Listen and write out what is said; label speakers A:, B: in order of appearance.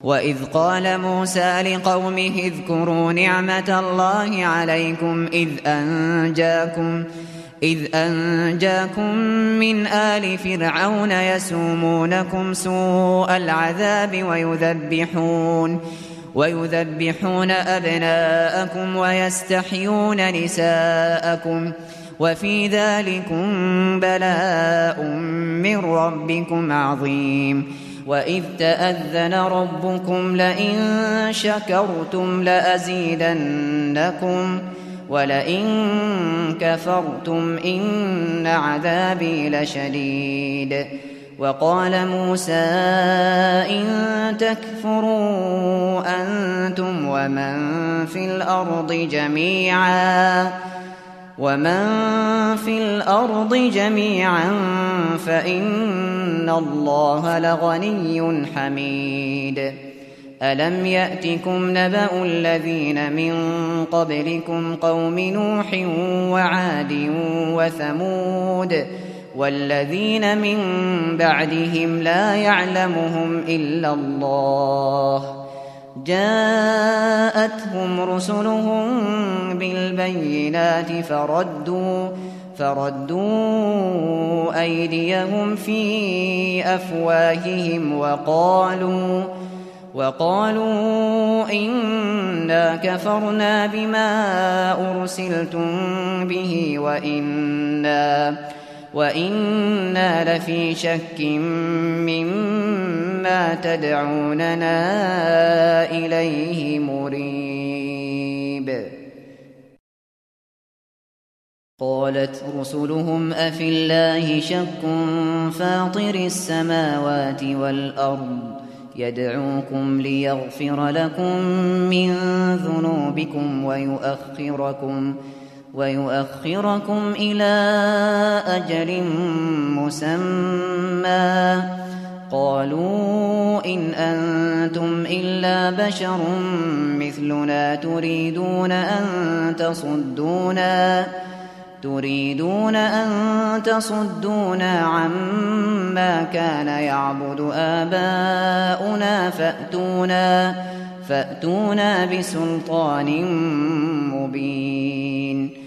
A: وإذ قال موسى لقومه اذكروا نعمة الله عليكم إذ أنجاكم من آل فرعون يسومونكم سوء العذاب ويذبحون أبناءكم ويستحيون نساءكم وفي ذلكم بلاء من ربكم عظيم. وإذ تأذن ربكم لئن شكرتم لأزيدنكم ولئن كفرتم إن عذابي لشديد. وقال موسى إن تكفروا أنتم ومن في الأرض جميعا فإن الله لغني حميد. ألم يأتكم نبأ الذين من قبلكم قوم نوح وعاد وثمود والذين من بعدهم لا يعلمهم إلا الله جاءتهم رسلهم بالبينات فردوا أيديهم في أفواههم وقالوا إنا كفرنا بما أرسلتم به وإنا لفي شك مما تدعوننا إليه مريب. قالت رسلهم أفي الله شك فاطر السماوات والأرض يدعوكم ليغفر لكم من ذنوبكم ويؤخركم إلى أجل مسمى قالوا إن أنتم إلا بشر مثلنا تريدون أن تصدونا عما كان يعبد آباؤنا فأتونا بسلطان مبين.